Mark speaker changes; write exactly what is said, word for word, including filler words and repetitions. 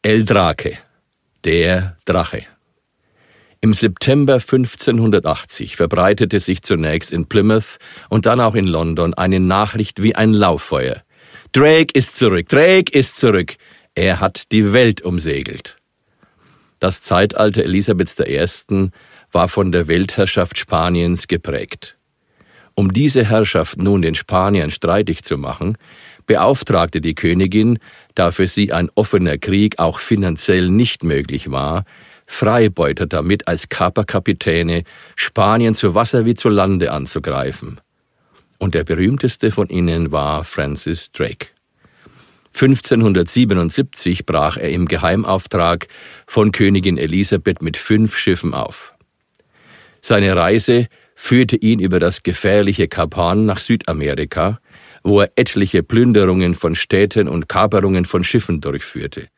Speaker 1: El Draque, der Drache. Im September fünfzehnhundertachtzig verbreitete sich zunächst in Plymouth und dann auch in London eine Nachricht wie ein Lauffeuer. Drake ist zurück, Drake ist zurück. Er hat die Welt umsegelt. Das Zeitalter Elisabeths der Ersten war von der Weltherrschaft Spaniens geprägt. Um diese Herrschaft nun den Spaniern streitig zu machen, beauftragte die Königin, da für sie ein offener Krieg auch finanziell nicht möglich war, Freibeuter damit als Kaperkapitäne Spanien zu Wasser wie zu Lande anzugreifen. Und der berühmteste von ihnen war Francis Drake. fünfzehnhundertsiebenundsiebzig brach er im Geheimauftrag von Königin Elisabeth mit fünf Schiffen auf. Seine Reise führte ihn über das gefährliche Kap Horn nach Südamerika, wo er etliche Plünderungen von Städten und Kaperungen von Schiffen durchführte.